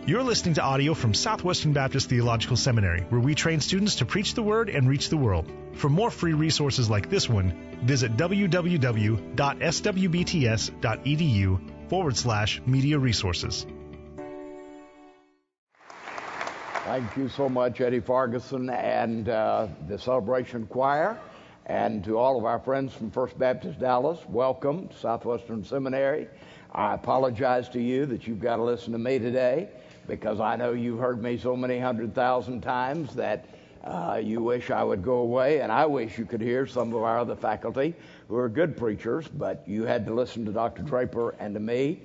You're listening to audio from Southwestern Baptist Theological Seminary, where we train students to preach the Word and reach the world. For more free resources like this one, visit www.swbts.edu/media resources. Thank you so much, Eddie Farguson and the Celebration Choir. And to all of our friends from First Baptist Dallas, welcome to Southwestern Seminary. I apologize to you that you've got to listen to me today, because I know you've heard me so many 100,000 times that you wish I would go away, and I wish you could hear some of our other faculty who are good preachers, but you had to listen to Dr. Draper and to me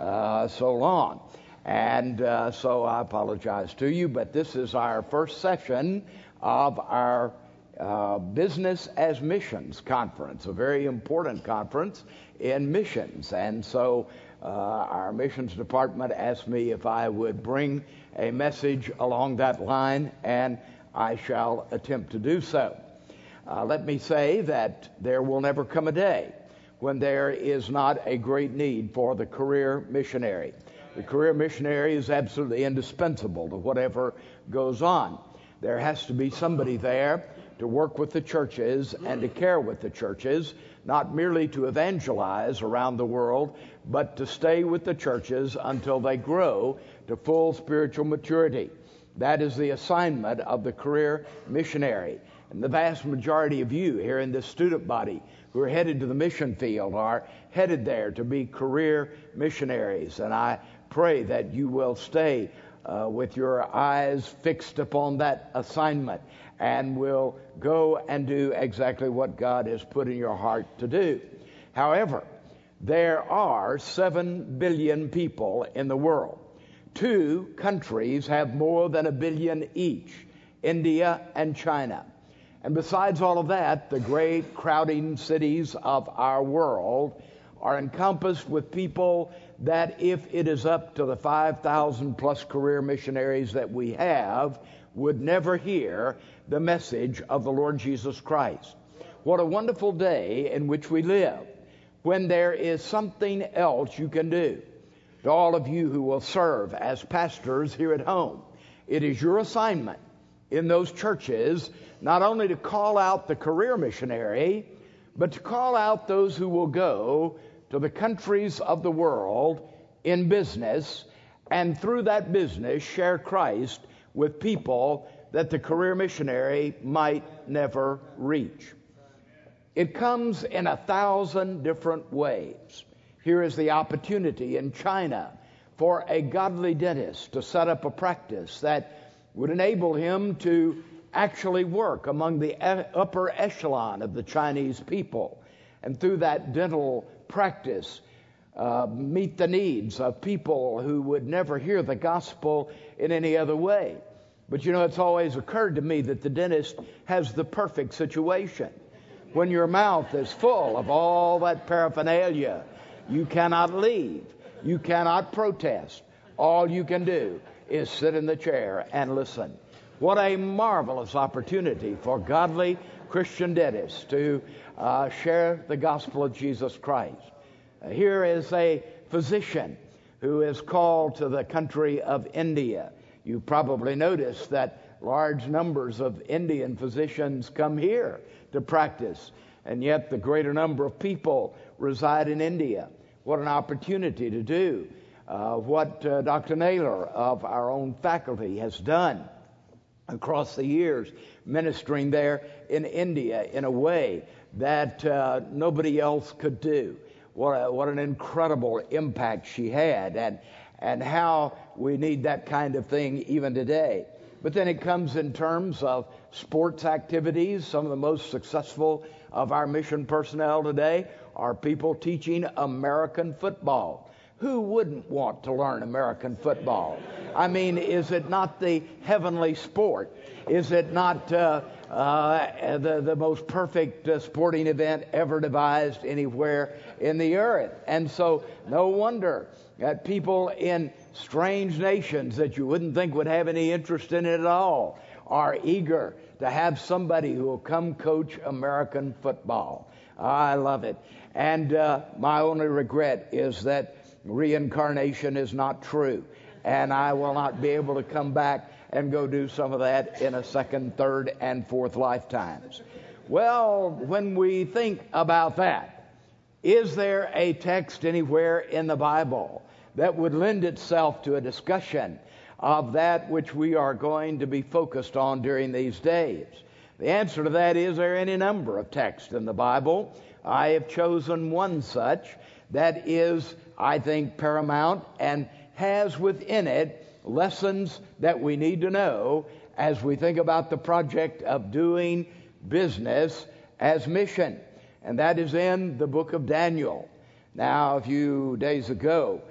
so long. And so I apologize to you, but this is our first session of our Business as Missions Conference, a very important conference in missions. And so our missions department asked me if I would bring a message along that line, and I shall attempt to do so. Let me say that there will never come a day when there is not a great need for the career missionary. The career missionary is absolutely indispensable to whatever goes on. There has to be somebody there to work with the churches and to care with the churches, not merely to evangelize around the world, but to stay with the churches until they grow to full spiritual maturity. That is the assignment of the career missionary. And the vast majority of you here in this student body who are headed to the mission field are headed there to be career missionaries. And I pray that you will stay with your eyes fixed upon that assignment and will go and do exactly what God has put in your heart to do. However, there are 7 billion people in the world. 2 countries have more than 1 billion each, India and China. And besides all of that, the great crowding cities of our world are encompassed with people that, if it is up to the 5,000 plus career missionaries that we have, would never hear the message of the Lord Jesus Christ. What a wonderful day in which we live, when there is something else you can do. To all of you who will serve as pastors here at home, it is your assignment in those churches not only to call out the career missionary, but to call out those who will go to the countries of the world in business, and through that business share Christ with people that the career missionary might never reach. It comes in 1,000 different ways. Here is the opportunity in China for a godly dentist to set up a practice that would enable him to actually work among the upper echelon of the Chinese people, and through that dental practice meet the needs of people who would never hear the gospel in any other way. But you know, it's always occurred to me that the dentist has the perfect situation. When your mouth is full of all that paraphernalia, you cannot leave. You cannot protest. All you can do is sit in the chair and listen. What a marvelous opportunity for godly Christian dentists to share the gospel of Jesus Christ. Here is a physician who is called to the country of India. You probably noticed that large numbers of Indian physicians come here to practice, and yet the greater number of people reside in India. What an opportunity to do what Dr. Naylor of our own faculty has done across the years, ministering there in India in a way that nobody else could do. What an incredible impact she had, and how we need that kind of thing even today. But then it comes in terms of sports activities. Some of the most successful of our mission personnel today are people teaching American football. Who wouldn't want to learn American football? I mean, is it not the heavenly sport? Is it not the most perfect sporting event ever devised anywhere in the earth? And so no wonder that people in strange nations that you wouldn't think would have any interest in it at all are eager to have somebody who will come coach American football. I love it. And my only regret is that reincarnation is not true, and I will not be able to come back and go do some of that in a second, third, and fourth lifetimes. Well, when we think about that, is there a text anywhere in the Bible that would lend itself to a discussion of that which we are going to be focused on during these days? The answer to that is there are any number of texts in the Bible. I have chosen one such that is, I think, paramount and has within it lessons that we need to know as we think about the project of doing business as mission. And that is in the book of Daniel. Now, a few days ago,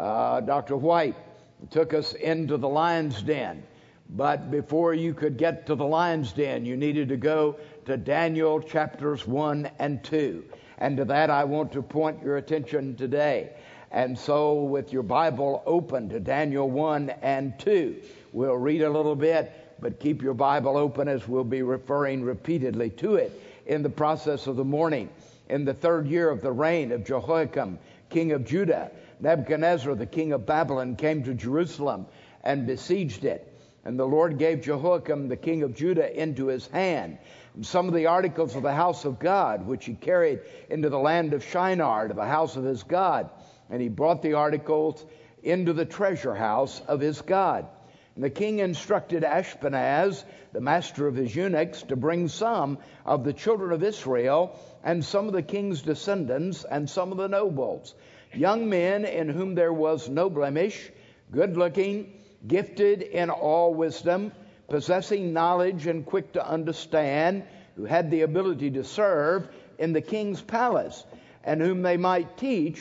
Dr. White took us into the lion's den. But before you could get to the lion's den, you needed to go to Daniel chapters 1 and 2. And to that I want to point your attention today. And so with your Bible open to Daniel 1 and 2, we'll read a little bit, but keep your Bible open as we'll be referring repeatedly to it in the process of the morning. In the 3rd year of the reign of Jehoiakim, king of Judah, Nebuchadnezzar, the king of Babylon, came to Jerusalem and besieged it. And the Lord gave Jehoiakim, the king of Judah, into his hand. And some of the articles of the house of God, which he carried into the land of Shinar, to the house of his God. And he brought the articles into the treasure house of his God. And the king instructed Ashpenaz, the master of his eunuchs, to bring some of the children of Israel, and some of the king's descendants, and some of the nobles, young men in whom there was no blemish, good-looking, gifted in all wisdom, possessing knowledge and quick to understand, who had the ability to serve in the king's palace, and whom they might teach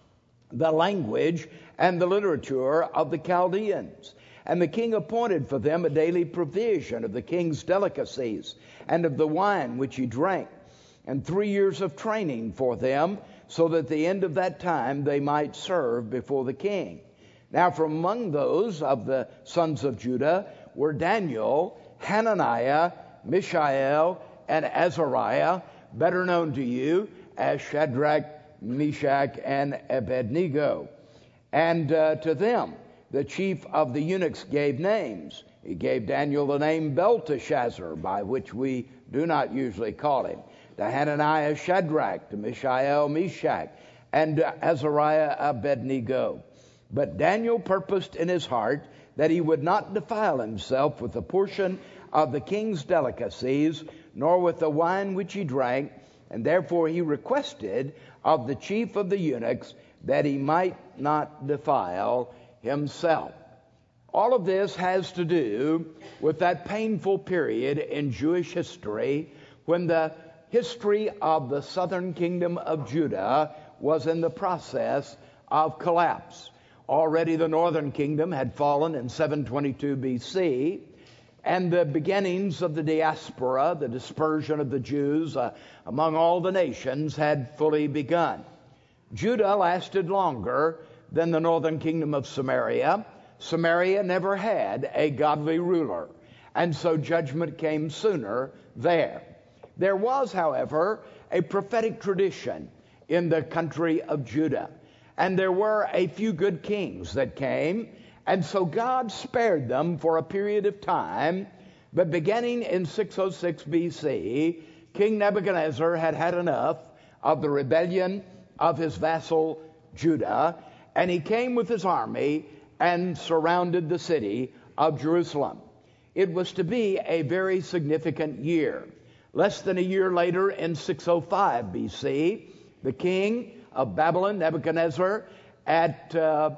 the language and the literature of the Chaldeans. And the king appointed for them a daily provision of the king's delicacies and of the wine which he drank, and 3 years of training for them, so that at the end of that time they might serve before the king. Now from among those of the sons of Judah were Daniel, Hananiah, Mishael, and Azariah, better known to you as Shadrach, Meshach, and Abednego. And to them the chief of the eunuchs gave names. He gave Daniel the name Belteshazzar, by which we do not usually call him. To Hananiah, Shadrach. To Mishael, Meshach. And to Azariah, Abednego. But Daniel purposed in his heart that he would not defile himself with a portion of the king's delicacies, nor with the wine which he drank, and therefore he requested of the chief of the eunuchs that he might not defile himself. All of this has to do with that painful period in Jewish history when the history of the southern kingdom of Judah was in the process of collapse. Already the northern kingdom had fallen in 722 BC, and the beginnings of the diaspora, the dispersion of the Jews among all the nations, had fully begun. Judah lasted longer than the northern kingdom of Samaria. Samaria never had a godly ruler, and so judgment came sooner there. There was, however, a prophetic tradition in the country of Judah. And there were a few good kings that came, and so God spared them for a period of time. But beginning in 606 BC, King Nebuchadnezzar had had enough of the rebellion of his vassal Judah, and he came with his army and surrounded the city of Jerusalem. It was to be a very significant year. Less than a year later, in 605 BC, the king of Babylon, Nebuchadnezzar, at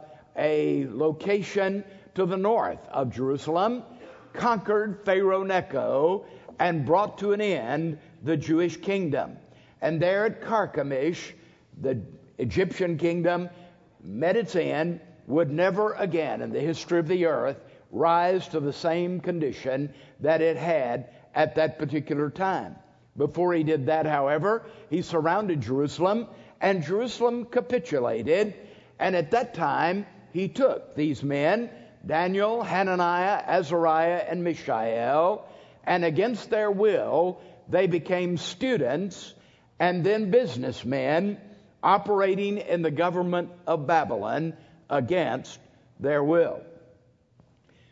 a location to the north of Jerusalem, conquered Pharaoh Necho and brought to an end the Jewish kingdom. And there at Carchemish, the Egyptian kingdom met its end, would never again in the history of the earth rise to the same condition that it had at that particular time. Before he did that, however, he surrounded Jerusalem, and Jerusalem capitulated. And at that time, he took these men, Daniel, Hananiah, Azariah, and Mishael, and against their will, they became students and then businessmen operating in the government of Babylon against their will.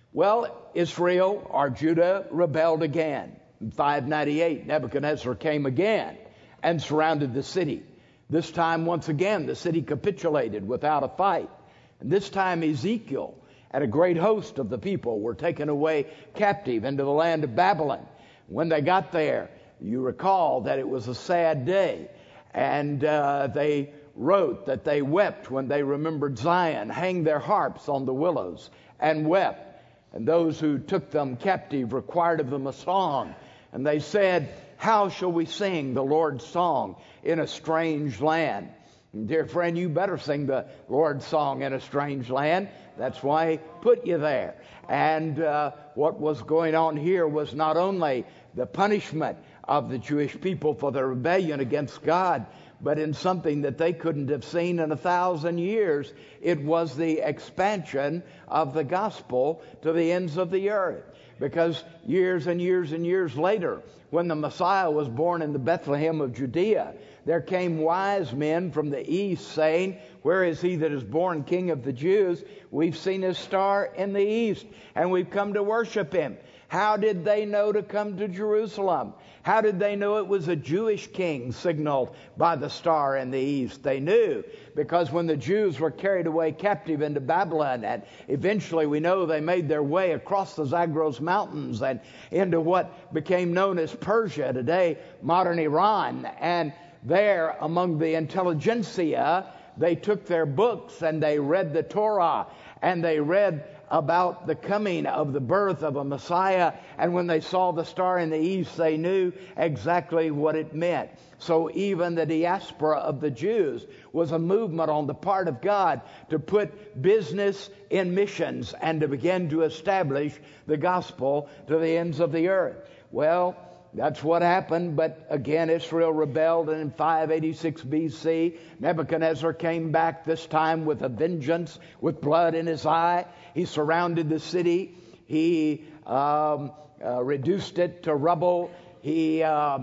Well, Israel or Judah rebelled again. In 598, Nebuchadnezzar came again and surrounded the city. This time, once again, the city capitulated without a fight. And this time, Ezekiel and a great host of the people were taken away captive into the land of Babylon. When they got there, you recall that it was a sad day. And they wrote that they wept when they remembered Zion, hanged their harps on the willows, and wept. And those who took them captive required of them a song. And they said, how shall we sing the Lord's song in a strange land? And dear friend, you better sing the Lord's song in a strange land. That's why He put you there. And what was going on here was not only the punishment of the Jewish people for their rebellion against God, but in something that they couldn't have seen in 1,000 years. It was the expansion of the gospel to the ends of the earth. Because years and years and years later, when the Messiah was born in the Bethlehem of Judea, there came wise men from the east saying, where is he that is born King of the Jews? We've seen his star in the east, and we've come to worship him. How did they know to come to Jerusalem? How did they know it was a Jewish king signaled by the star in the east? They knew because when the Jews were carried away captive into Babylon, and eventually we know they made their way across the Zagros Mountains and into what became known as Persia, today modern Iran, and there among the intelligentsia, they took their books and they read the Torah and they read about the coming of the birth of a Messiah, and when they saw the star in the east, they knew exactly what it meant. So even the diaspora of the Jews was a movement on the part of God to put business in missions and to begin to establish the gospel to the ends of the earth. Well, that's what happened, but again Israel rebelled, and in 586 BC, Nebuchadnezzar came back, this time with a vengeance, with blood in his eye. He surrounded the city. He reduced it to rubble. He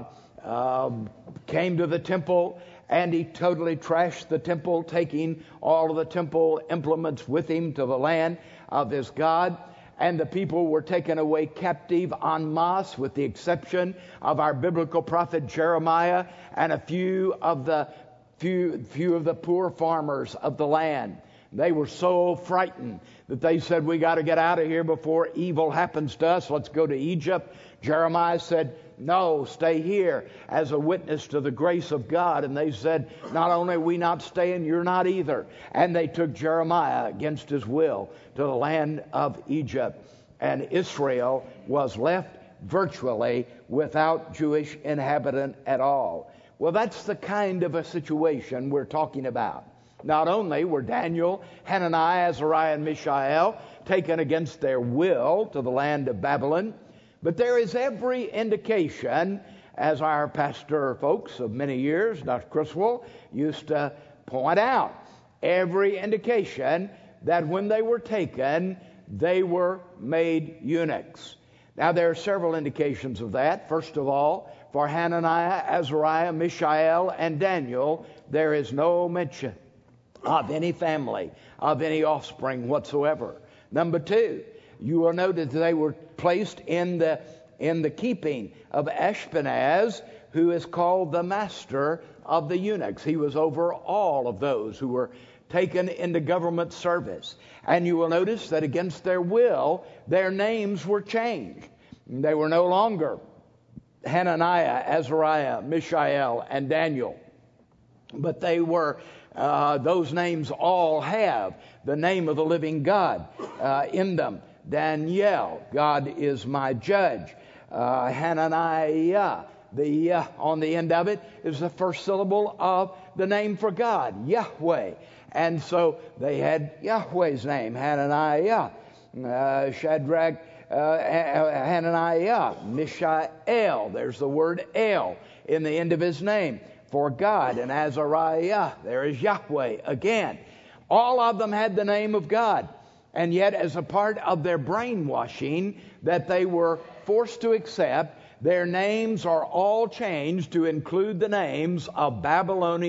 came to the temple, and he totally trashed the temple, taking all of the temple implements with him to the land of his God. And the people were taken away captive en masse, with the exception of our biblical prophet Jeremiah and a few of the poor farmers of the land. They were so frightened that they said, we got to get out of here before evil happens to us. Let's go to Egypt. Jeremiah said, no, stay here as a witness to the grace of God. And they said, not only are we not staying, you're not either. And they took Jeremiah against his will to the land of Egypt. And Israel was left virtually without Jewish inhabitant at all. Well, that's the kind of a situation we're talking about. Not only were Daniel, Hananiah, Azariah, and Mishael taken against their will to the land of Babylon, but there is every indication, as our pastor folks of many years, Dr. Criswell, used to point out, every indication that when they were taken, they were made eunuchs. Now, there are several indications of that. First of all, for Hananiah, Azariah, Mishael, and Daniel, there is no mention of any family, of any offspring whatsoever. Number two, you will note that they were placed in the keeping of Ashpenaz, who is called the master of the eunuchs. He was over all of those who were taken into government service. And you will notice that against their will, their names were changed. They were no longer Hananiah, Azariah, Mishael, and Daniel, but they were those names all have the name of the living God in them. Daniel, God is my judge. Hananiah, the on the end of it is the first syllable of the name for God, Yahweh. And so they had Yahweh's name, Hananiah. Shadrach, Hananiah, Mishael. There's the word El in the end of his name for God. And Azariah, there is Yahweh again. All of them had the name of God. And yet, as a part of their brainwashing that they were forced to accept, their names are all changed to include the names of Babylonian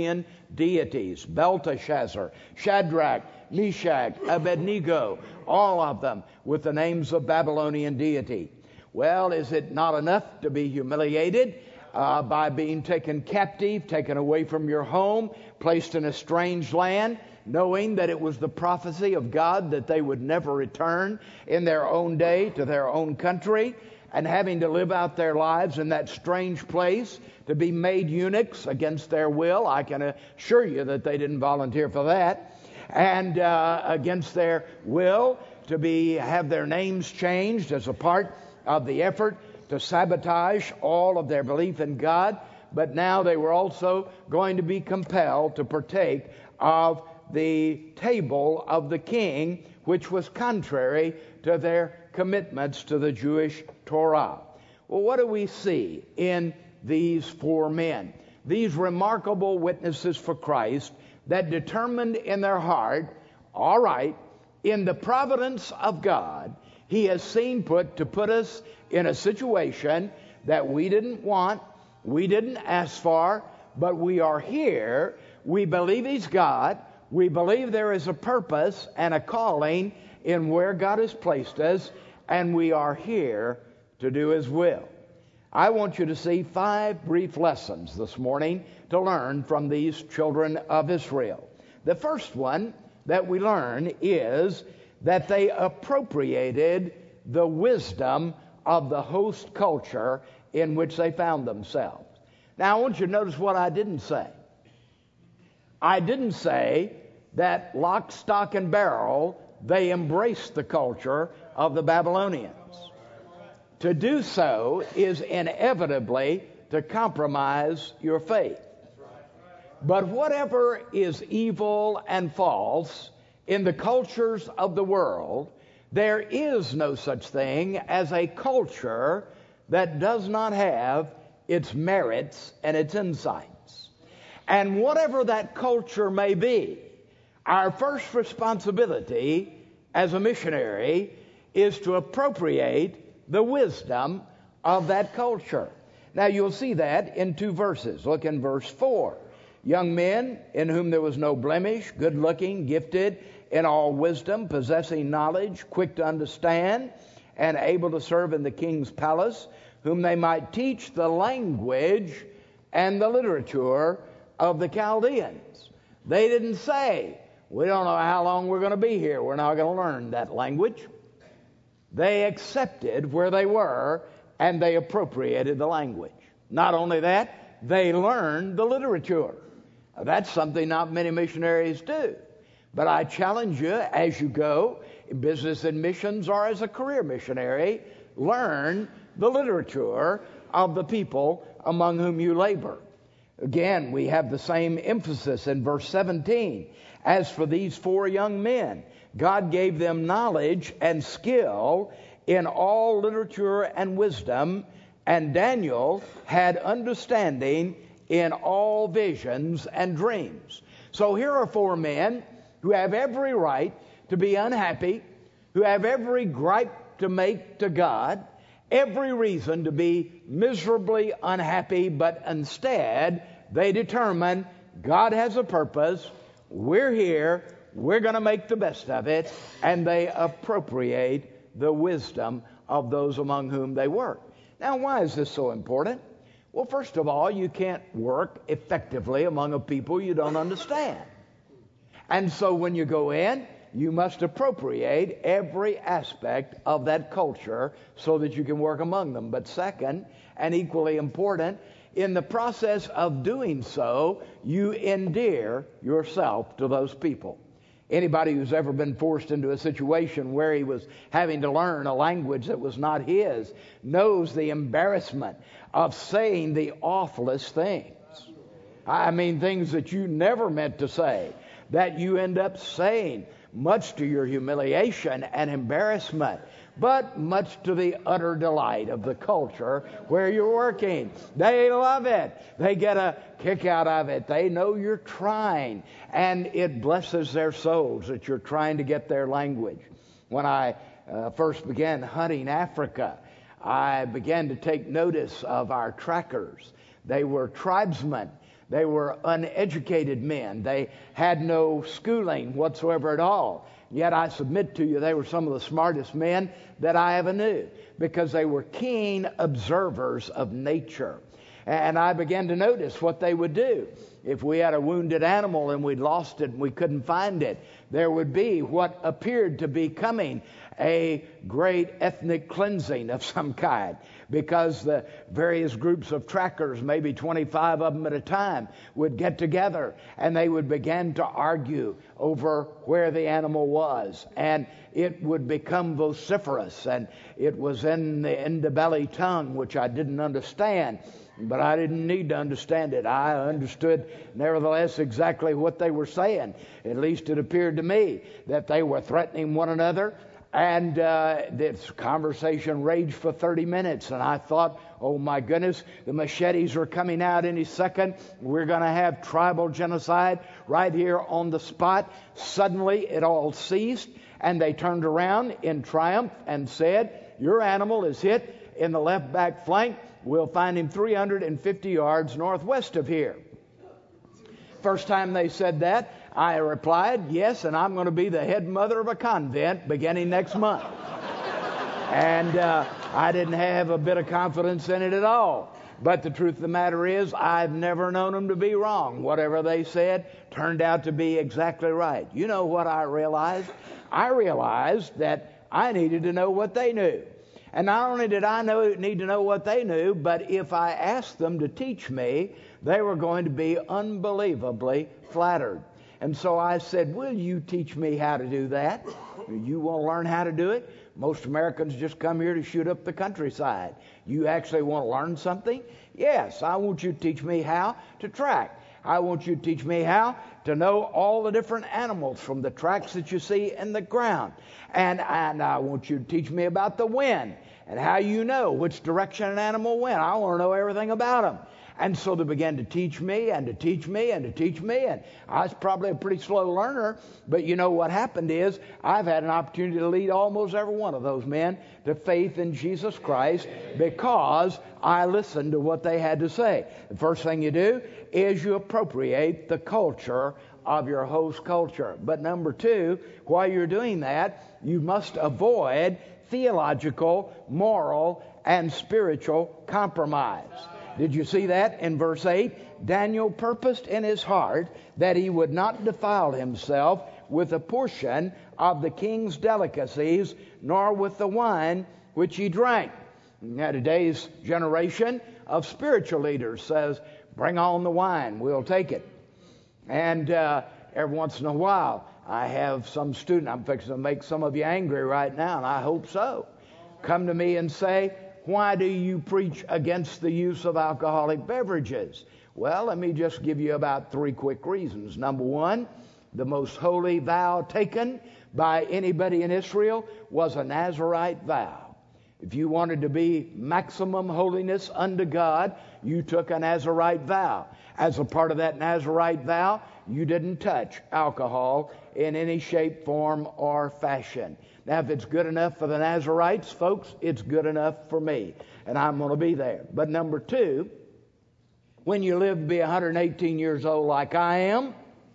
deities: Belteshazzar, Shadrach, Meshach, Abednego, all of them with the names of Babylonian deity. Well, is it not enough to be humiliated by being taken captive, taken away from your home, placed in a strange land, knowing that it was the prophecy of God that they would never return in their own day to their own country, and having to live out their lives in that strange place, to be made eunuchs against their will? I can assure you that they didn't volunteer for that. And against their will, to have their names changed as a part of the effort to sabotage all of their belief in God. But now they were also going to be compelled to partake of the table of the king, which was contrary to their commitments to the Jewish Torah. Well, what do we see in these four men? These remarkable witnesses for Christ that determined in their heart, all right, in the providence of God, He has seen fit to put us in a situation that we didn't want, we didn't ask for, but we are here. We believe He's God. We believe there is a purpose and a calling in where God has placed us, and we are here to do His will. I want you to see 5 brief lessons this morning to learn from these children of Israel. The first one that we learn is that they appropriated the wisdom of the host culture in which they found themselves. Now, I want you to notice what I didn't say. I didn't say that lock, stock, and barrel, they embraced the culture of the Babylonians. To do so is inevitably to compromise your faith. But whatever is evil and false in the cultures of the world, there is no such thing as a culture that does not have its merits and its insights. And whatever that culture may be, our first responsibility as a missionary is to appropriate the wisdom of that culture. Now, you'll see that in 2 verses. Look in verse 4. Young men in whom there was no blemish, good-looking, gifted in all wisdom, possessing knowledge, quick to understand, and able to serve in the king's palace, whom they might teach the language and the literature of the Chaldeans. They didn't say, we don't know how long we're going to be here, we're not going to learn that language. They accepted where they were, and they appropriated the language. Not only that, they learned the literature. That's something not many missionaries do. But I challenge you, as you go, in business and missions or as a career missionary, learn the literature of the people among whom you labor. Again, we have the same emphasis in verse 17. As for these 4 young men, God gave them knowledge and skill in all literature and wisdom, and Daniel had understanding in all visions and dreams. So here are 4 men who have every right to be unhappy, who have every gripe to make to God, every reason to be miserably unhappy, but instead they determine God has a purpose, we're here, we're going to make the best of it, and they appropriate the wisdom of those among whom they work. Now, why is this so important? Well, first of all, you can't work effectively among a people you don't understand. And so when you go in, you must appropriate every aspect of that culture so that you can work among them. But second, and equally important, in the process of doing so, you endear yourself to those people. Anybody who's ever been forced into a situation where he was having to learn a language that was not his knows the embarrassment of saying the awfulest things. I mean, things that you never meant to say, that you end up saying, much to your humiliation and embarrassment, but much to the utter delight of the culture where you're working. They love it. They get a kick out of it. They know you're trying, and it blesses their souls that you're trying to get their language. When I first began hunting Africa, I began to take notice of our trackers. They were tribesmen They were uneducated men. They had no schooling whatsoever at all. Yet I submit to you, they were some of the smartest men that I ever knew, because they were keen observers of nature. And I began to notice what they would do. If we had a wounded animal and we'd lost it and we couldn't find it, there would be what appeared to be coming, a great ethnic cleansing of some kind, because the various groups of trackers, maybe 25 of them at a time, would get together and they would begin to argue over where the animal was. And it would become vociferous, and it was in the Ndebele tongue, which I didn't understand. But I didn't need to understand it. I understood, nevertheless, exactly what they were saying. At least it appeared to me that they were threatening one another. And this conversation raged for 30 minutes. And I thought, oh my goodness, the machetes are coming out any second. We're going to have tribal genocide right here on the spot. Suddenly it all ceased. And they turned around in triumph and said, your animal is hit in the left back flank. We'll find him 350 yards northwest of here. First time they said that, I replied, yes, and I'm going to be the head mother of a convent beginning next month. And I didn't have a bit of confidence in it at all. But the truth of the matter is, I've never known them to be wrong. Whatever they said turned out to be exactly right. You know what I realized? I realized that I needed to know what they knew. And not only did I need to know what they knew, but if I asked them to teach me, they were going to be unbelievably flattered. And so I said, will you teach me how to do that? You want to learn how to do it? Most Americans just come here to shoot up the countryside. You actually want to learn something? Yes, I want you to teach me how to track. I want you to teach me how to know all the different animals from the tracks that you see in the ground. And I want you to teach me about the wind and how you know which direction an animal went. I want to know everything about them. And so they began to teach me and to teach me and to teach me. And I was probably a pretty slow learner. But you know what happened is I've had an opportunity to lead almost every one of those men to faith in Jesus Christ because I listened to what they had to say. The first thing you do is you appropriate the culture of your host culture. But number two, while you're doing that, you must avoid theological, moral, and spiritual compromise. Did you see that in verse 8? Daniel purposed in his heart that he would not defile himself with a portion of the king's delicacies, nor with the wine which he drank. Now, today's generation of spiritual leaders says, bring on the wine, we'll take it. And every once in a while, I have some student, I'm fixing to make some of you angry right now, and I hope so, come to me and say, why do you preach against the use of alcoholic beverages? Well, let me just give you about three quick reasons. Number one, the most holy vow taken by anybody in Israel was a Nazirite vow. If you wanted to be maximum holiness unto God, you took a Nazirite vow. As a part of that Nazirite vow, you didn't touch alcohol in any shape, form, or fashion. Now, if it's good enough for the Nazirites, folks, it's good enough for me, and I'm going to be there. But number two, when you live to be 118 years old like I am,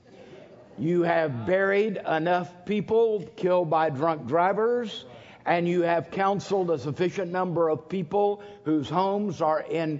you have buried enough people killed by drunk drivers, and you have counseled a sufficient number of people whose homes are in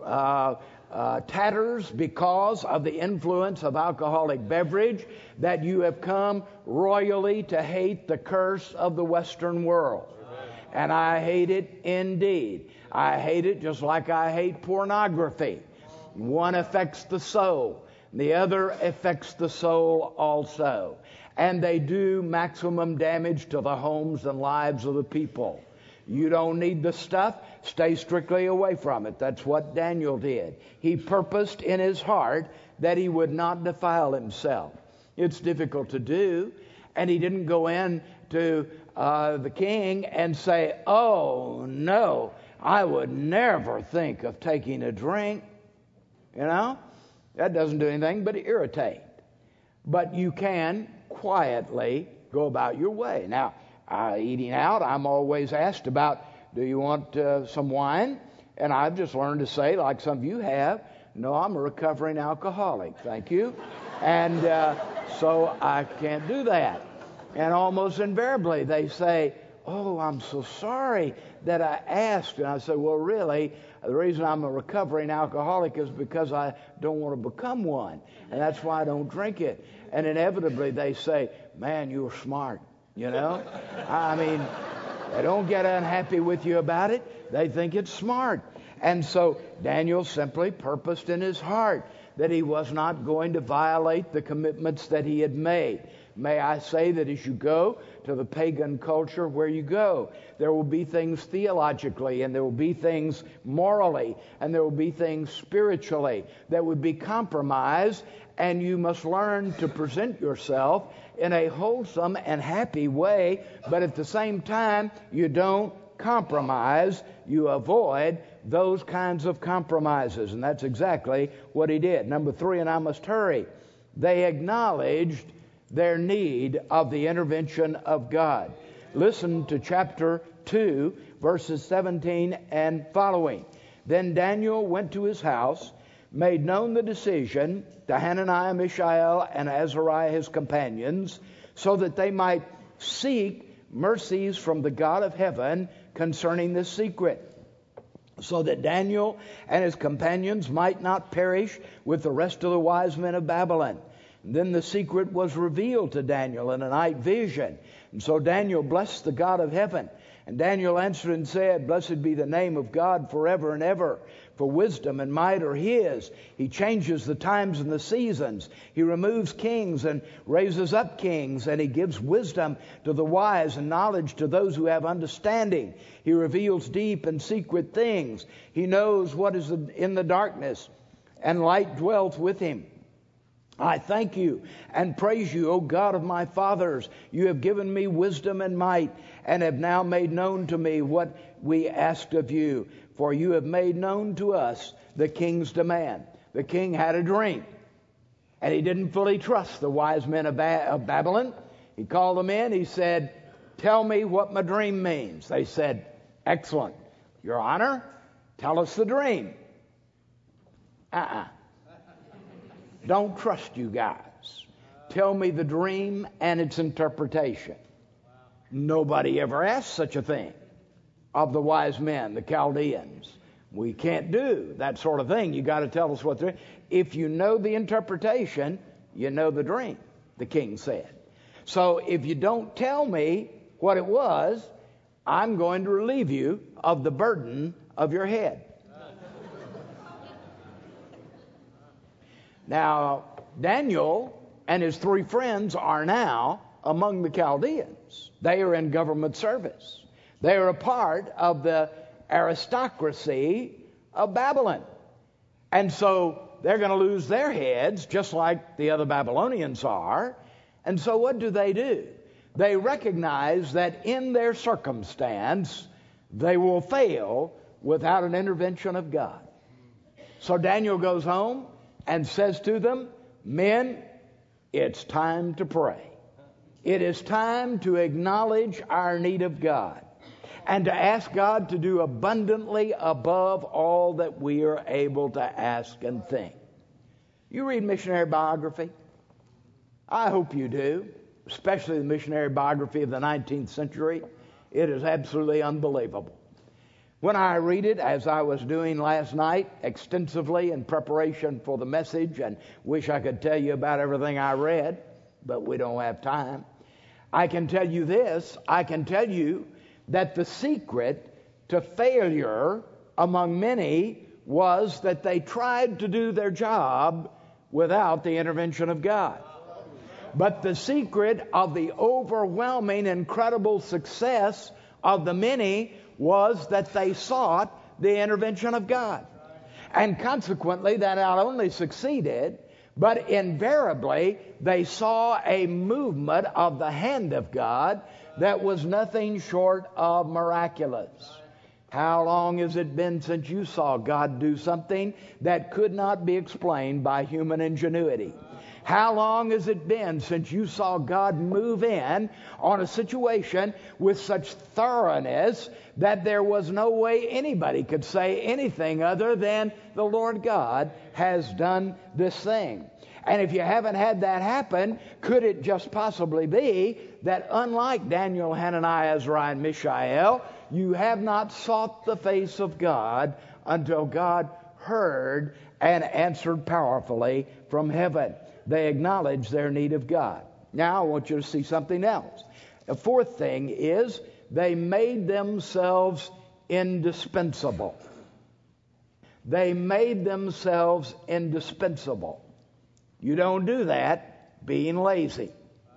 tatters because of the influence of alcoholic beverage, that you have come royally to hate the curse of the Western world. And I hate it indeed. I hate it just like I hate pornography. One affects the soul. The other affects the soul also. And they do maximum damage to the homes and lives of the people. You don't need the stuff. Stay strictly away from it. That's what Daniel did. He purposed in his heart that he would not defile himself. It's difficult to do. And he didn't go in to the king and say, oh, no, I would never think of taking a drink. You know, that doesn't do anything but irritate. But you can quietly go about your way. Now, eating out, I'm always asked about, do you want some wine? And I've just learned to say, like some of you have, No, I'm a recovering alcoholic, thank you. And so I can't do that. And almost invariably they say, oh, I'm so sorry that I asked. And I say, well, really, the reason I'm a recovering alcoholic is because I don't want to become one. And that's why I don't drink it. And inevitably they say, man, you were smart, you know? I mean, they don't get unhappy with you about it. They think it's smart. And so Daniel simply purposed in his heart that he was not going to violate the commitments that he had made. May I say that as you go to the pagan culture where you go, there will be things theologically, and there will be things morally, and there will be things spiritually that would be compromised, and you must learn to present yourself in a wholesome and happy way, but at the same time, you don't compromise, you avoid those kinds of compromises, and that's exactly what he did. Number 3, and I must hurry, they acknowledged their need of the intervention of God. Listen to chapter 2, verses 17 and following. Then Daniel went to his house, made known the decision to Hananiah, Mishael, and Azariah his companions, so that they might seek mercies from the God of heaven concerning this secret, so that Daniel and his companions might not perish with the rest of the wise men of Babylon. Then the secret was revealed to Daniel in a night vision. And so Daniel blessed the God of heaven. And Daniel answered and said, blessed be the name of God forever and ever, for wisdom and might are his. He changes the times and the seasons. He removes kings and raises up kings, and he gives wisdom to the wise and knowledge to those who have understanding. He reveals deep and secret things. He knows what is in the darkness, and light dwells with him. I thank you and praise you, O God of my fathers. You have given me wisdom and might, and have now made known to me what we asked of you. For you have made known to us the king's demand. The king had a dream, and he didn't fully trust the wise men of Babylon. He called them in. He said, tell me what my dream means. They said, excellent. Your Honor, tell us the dream. Don't trust you guys. Tell me the dream and its interpretation. Nobody ever asked such a thing of the wise men, the Chaldeans. We can't do that sort of thing. You got to tell us what the dream. If you know the interpretation, you know the dream, the king said. So if you don't tell me what it was, I'm going to relieve you of the burden of your head. Now, Daniel and his 3 friends are now among the Chaldeans. They are in government service. They are a part of the aristocracy of Babylon. And so they're going to lose their heads just like the other Babylonians are. And so what do? They recognize that in their circumstance, they will fail without an intervention of God. So Daniel goes home and says to them, men, it's time to pray. It is time to acknowledge our need of God and to ask God to do abundantly above all that we are able to ask and think. You read missionary biography? I hope you do, especially the missionary biography of the 19th century. It is absolutely unbelievable. When I read it, as I was doing last night, extensively in preparation for the message, and wish I could tell you about everything I read, but we don't have time. I can tell you this. I can tell you that the secret to failure among many was that they tried to do their job without the intervention of God. But the secret of the overwhelming, incredible success of the many was that they sought the intervention of God. And consequently, that not only succeeded, but invariably they saw a movement of the hand of God that was nothing short of miraculous. How long has it been since you saw God do something that could not be explained by human ingenuity? How long has it been since you saw God move in on a situation with such thoroughness that there was no way anybody could say anything other than the Lord God has done this thing? And if you haven't had that happen, could it just possibly be that unlike Daniel, Hananiah, Azariah, and Mishael, you have not sought the face of God until God heard and answered powerfully from heaven? They acknowledge their need of God. Now I want you to see something else. The fourth thing is they made themselves indispensable. They made themselves indispensable. You don't do that being lazy.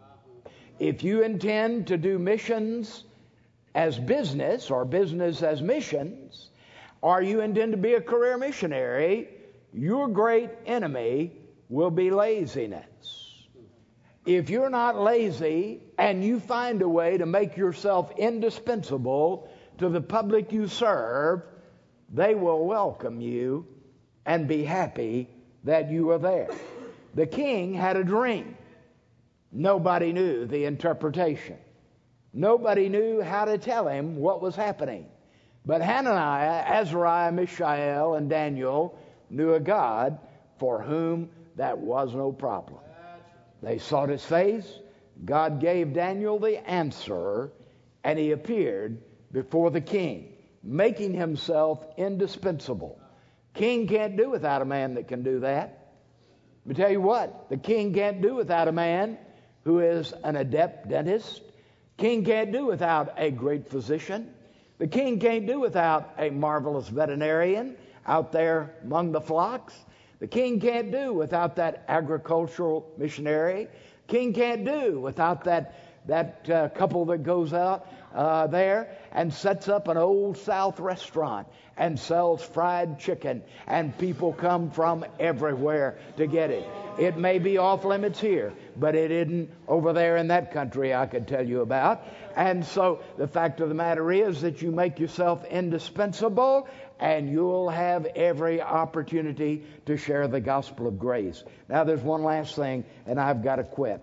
If you intend to do missions as business or business as missions, or you intend to be a career missionary, your great enemy will be laziness. If you're not lazy and you find a way to make yourself indispensable to the public you serve, they will welcome you and be happy that you are there. The king had a dream. Nobody knew the interpretation. Nobody knew how to tell him what was happening. But Hananiah, Azariah, Mishael, and Daniel knew a God for whom that was no problem. They sought his face. God gave Daniel the answer, and he appeared before the king, making himself indispensable. King can't do without a man that can do that. Let me tell you what, the king can't do without a man who is an adept dentist. King can't do without a great physician. The king can't do without a marvelous veterinarian out there among the flocks. The king can't do without that agricultural missionary. King can't do without that couple that goes out there and sets up an Old South restaurant and sells fried chicken, and people come from everywhere to get it. It may be off limits here, but it isn't over there in that country I could tell you about. And so the fact of the matter is that you make yourself indispensable, and you'll have every opportunity to share the gospel of grace. Now there's one last thing, and I've got to quit.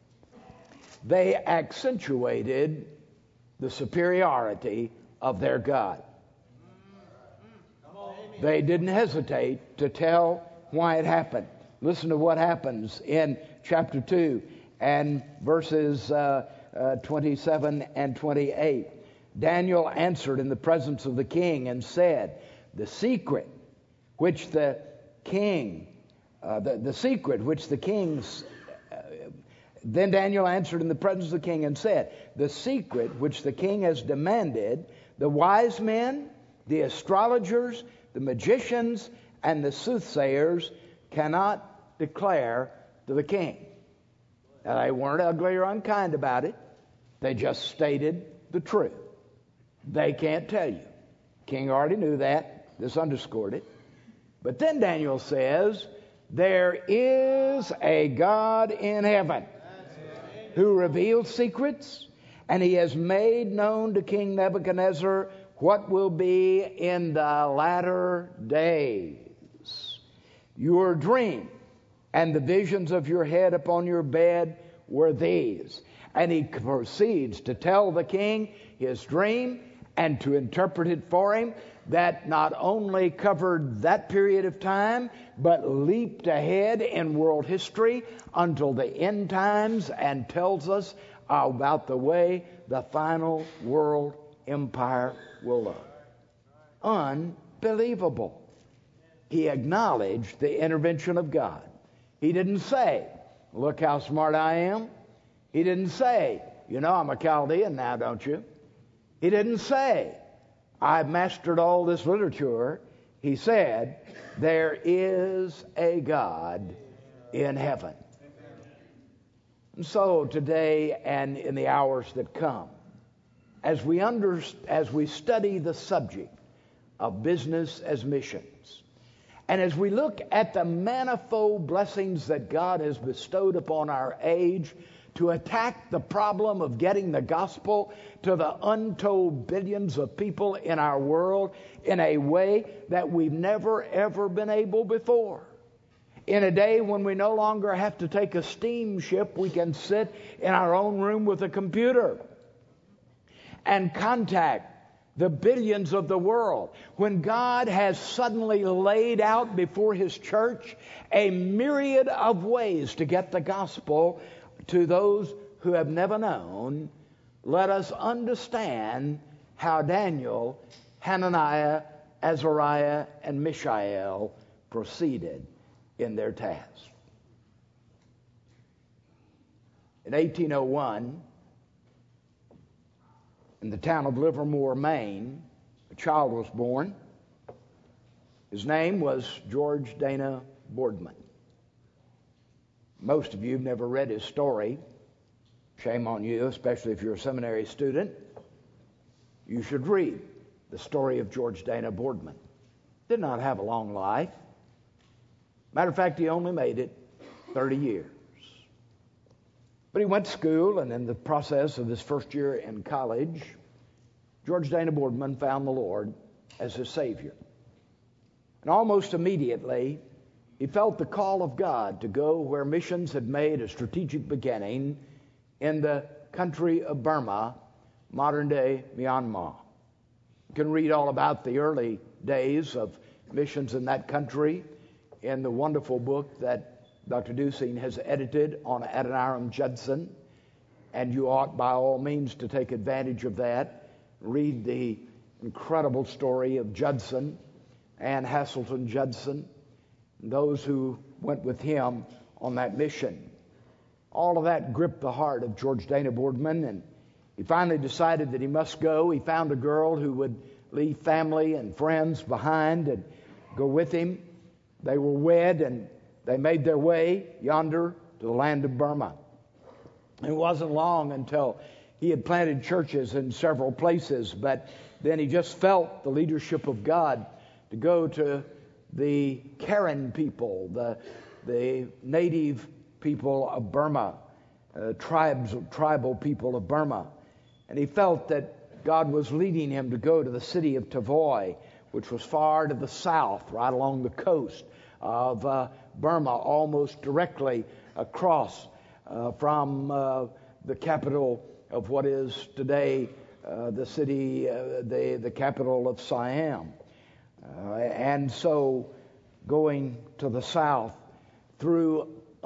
They accentuated the superiority of their God. They didn't hesitate to tell why it happened. Listen to what happens in chapter 2 and verses 27 and 28. Daniel answered in the presence of the king and said, the secret which the king, then Daniel answered in the presence of the king and said, the secret which the king has demanded, the wise men, the astrologers, the magicians, and the soothsayers cannot declare to the king. Now, they weren't ugly or unkind about it. They just stated the truth. They can't tell you. King already knew that. This underscored it. But then Daniel says, there is a God in heaven who reveals secrets, and he has made known to King Nebuchadnezzar what will be in the latter days. Your dream and the visions of your head upon your bed were these. And he proceeds to tell the king his dream and to interpret it for him, that not only covered that period of time, but leaped ahead in world history until the end times, and tells us about the way the final world empire will look. Unbelievable. He acknowledged the intervention of God. He didn't say, look how smart I am. He didn't say, you know, I'm a Chaldean now, don't you? He didn't say, I've mastered all this literature. He said, there is a God in heaven. And so today and in the hours that come, as we study the subject of business as missions, and as we look at the manifold blessings that God has bestowed upon our age to attack the problem of getting the gospel to the untold billions of people in our world in a way that we've never, ever been able before, In a day when we no longer have to take a steamship, we can sit in our own room with a computer and contact the billions of the world. When God has suddenly laid out before His church a myriad of ways to get the gospel to those who have never known, let us understand how Daniel, Hananiah, Azariah, and Mishael proceeded in their task. In 1801, in the town of Livermore, Maine, a child was born. His name was George Dana Boardman. Most of you have never read his story. Shame on you, especially if you're a seminary student. You should read the story of George Dana Boardman. Did not have a long life. Matter of fact, he only made it 30 years. But he went to school, and in the process of his first year in college, George Dana Boardman found the Lord as his Savior. And almost immediately, he felt the call of God to go where missions had made a strategic beginning in the country of Burma, modern-day Myanmar. You can read all about the early days of missions in that country in the wonderful book that Dr. Dusing has edited on Adoniram Judson, and you ought by all means to take advantage of that. Read the incredible story of Judson and Hazelton Judson, and those who went with him on that mission. All of that gripped the heart of George Dana Boardman, and he finally decided that he must go. He found a girl who would leave family and friends behind and go with him. They were wed, and they made their way yonder to the land of Burma. It wasn't long until he had planted churches in several places, but then he just felt the leadership of God to go to the Karen people, the native people of Burma, tribal people of Burma. And he felt that God was leading him to go to the city of Tavoy, which was far to the south, right along the coast of Burma, almost directly across from the capital of what is today the city, the capital of Siam. And so going to the south through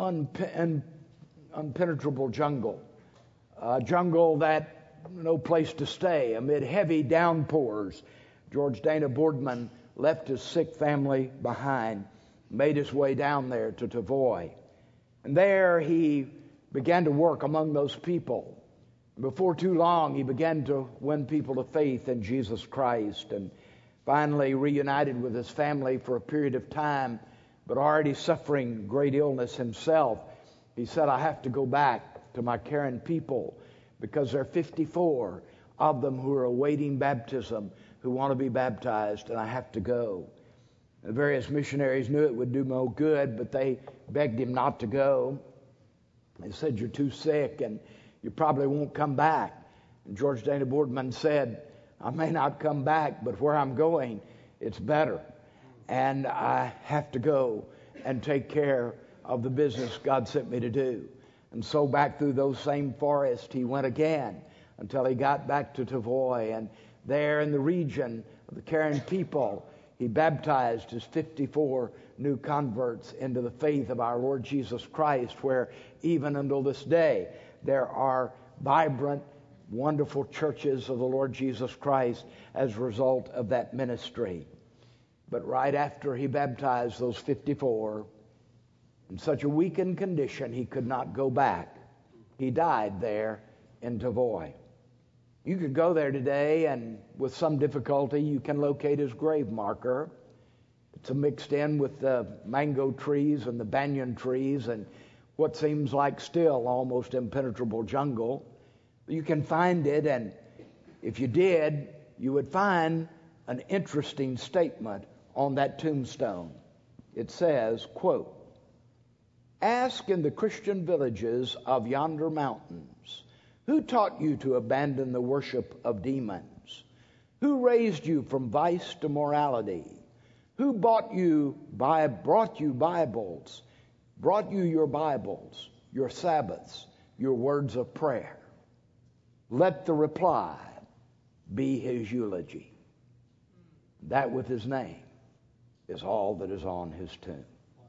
unpenetrable jungle, jungle that no place to stay, amid heavy downpours, George Dana Boardman left his sick family behind, made his way down there to Tavoy. And there he began to work among those people. Before too long, he began to win people to faith in Jesus Christ, and finally reunited with his family for a period of time, but already suffering great illness himself. He said, I have to go back to my Karen people because there are 54 of them who are awaiting baptism, who want to be baptized, and I have to go. The various missionaries knew it would do no good, but they begged him not to go. They said, you're too sick and you probably won't come back. And George Dana Boardman said, I may not come back, but where I'm going, it's better. And I have to go and take care of the business God sent me to do. And so back through those same forests he went again until he got back to Tavoy. And there in the region of the Karen people, he baptized his 54 new converts into the faith of our Lord Jesus Christ, where even until this day there are vibrant, wonderful churches of the Lord Jesus Christ as a result of that ministry. But right after he baptized those 54, in such a weakened condition he could not go back, he died there in Tavoy. You could go there today, and with some difficulty you can locate his grave marker. It's mixed in with the mango trees and the banyan trees and what seems like still almost impenetrable jungle. You can find it, and if you did, you would find an interesting statement on that tombstone. It says, quote, ask in the Christian villages of yonder mountains, who taught you to abandon the worship of demons? Who raised you from vice to morality? Who brought you Bibles brought you your Bibles, your Sabbaths, your words of prayer, let the reply be his eulogy. That with his name is all that is on his tomb.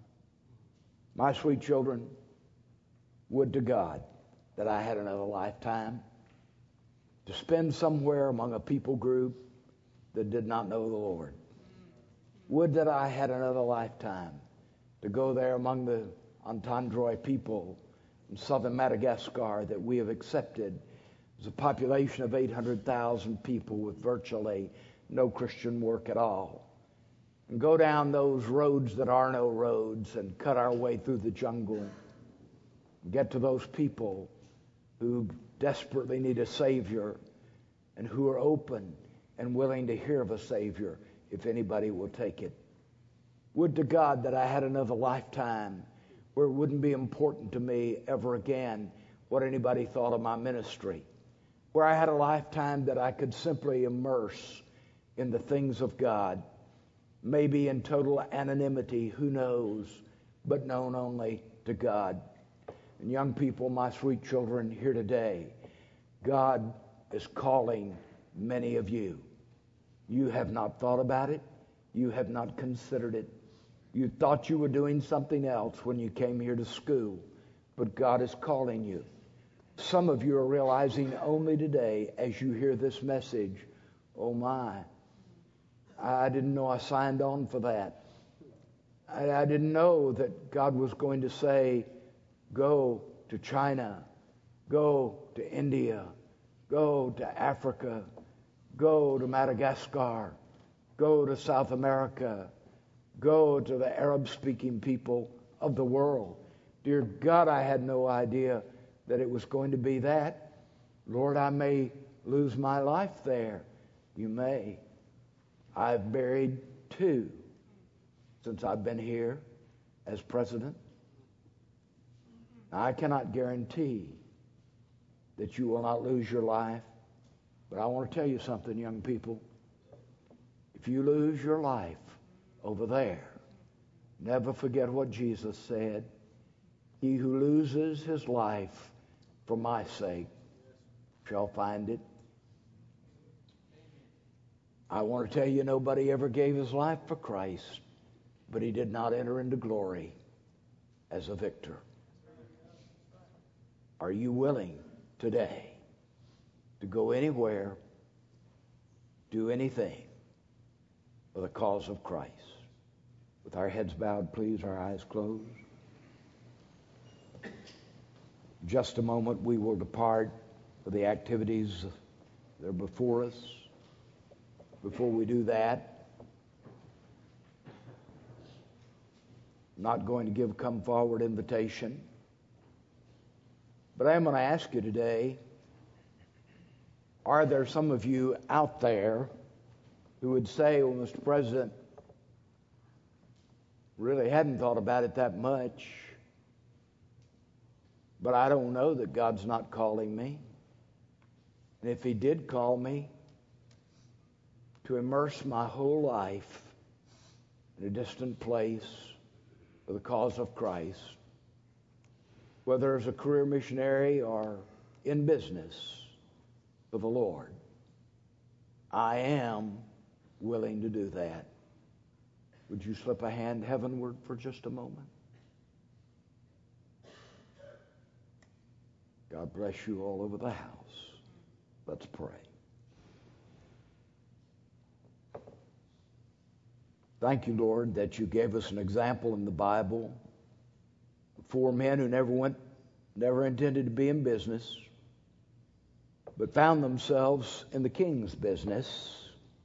My sweet children, would to God that I had another lifetime to spend somewhere among a people group that did not know the Lord. Would that I had another lifetime to go there among the Antandroy people in southern Madagascar that we have accepted as a population of 800,000 people with virtually no Christian work at all. And go down those roads that are no roads and cut our way through the jungle. Get to those people who desperately need a Savior and who are open and willing to hear of a Savior if anybody will take it. Would to God that I had another lifetime where it wouldn't be important to me ever again what anybody thought of my ministry. Where I had a lifetime that I could simply immerse in the things of God. Maybe in total anonymity, who knows, but known only to God. And young people, my sweet children here today, God is calling many of you. You have not thought about it. You have not considered it. You thought you were doing something else when you came here to school, but God is calling you. Some of you are realizing only today as you hear this message, oh my, I didn't know I signed on for that. I didn't know that God was going to say, go to China, go to India, go to Africa, go to Madagascar, go to South America, go to the Arab-speaking people of the world. Dear God, I had no idea that it was going to be that. Lord, I may lose my life there. You may. I've buried 2 since I've been here as president. Now, I cannot guarantee that you will not lose your life, but I want to tell you something, young people. If you lose your life over there, never forget what Jesus said. He who loses his life for my sake shall find it. I want to tell you, nobody ever gave his life for Christ, but he did not enter into glory as a victor. Are you willing today to go anywhere, do anything for the cause of Christ? With our heads bowed, please, our eyes closed. Just a moment, we will depart for the activities that are before us. Before we do that, I'm not going to give a come forward invitation, but I am going to ask you today, are there some of you out there who would say, well, Mr. President, really hadn't thought about it that much, but I don't know that God's not calling me. And if he did call me, to immerse my whole life in a distant place for the cause of Christ, whether as a career missionary or in business for the Lord, I am willing to do that. Would you slip a hand heavenward for just a moment? God bless you all over the house. Let's pray. Thank you, Lord, that you gave us an example in the Bible. 4 men who never intended to be in business, but found themselves in the king's business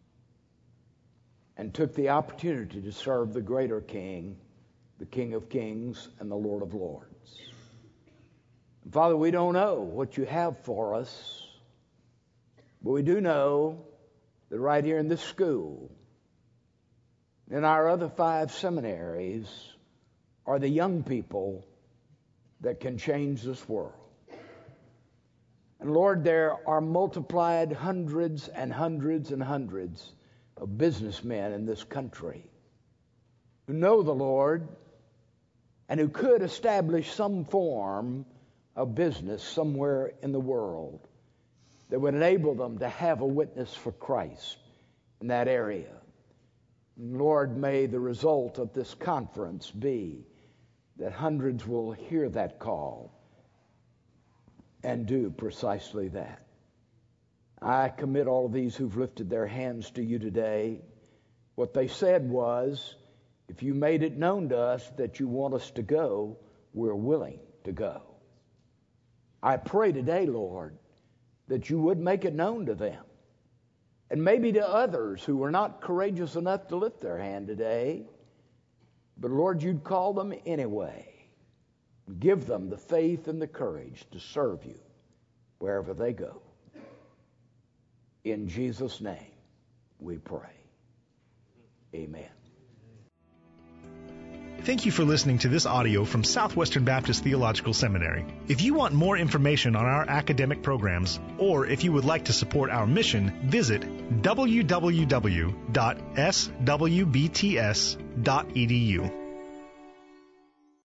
and took the opportunity to serve the greater king, the King of Kings and the Lord of Lords. And Father, we don't know what you have for us, but we do know that right here in this school, in our other 5 seminaries, are the young people that can change this world. And Lord, there are multiplied hundreds and hundreds and hundreds of businessmen in this country who know the Lord, and who could establish some form of business somewhere in the world that would enable them to have a witness for Christ in that area. Lord, may the result of this conference be that hundreds will hear that call and do precisely that. I commit all of these who've lifted their hands to you today. What they said was, if you made it known to us that you want us to go, we're willing to go. I pray today, Lord, that you would make it known to them, and maybe to others who were not courageous enough to lift their hand today, but Lord, you'd call them anyway. Give them the faith and the courage to serve you wherever they go. In Jesus' name we pray. Amen. Thank you for listening to this audio from Southwestern Baptist Theological Seminary. If you want more information on our academic programs, or if you would like to support our mission, visit www.swbts.edu.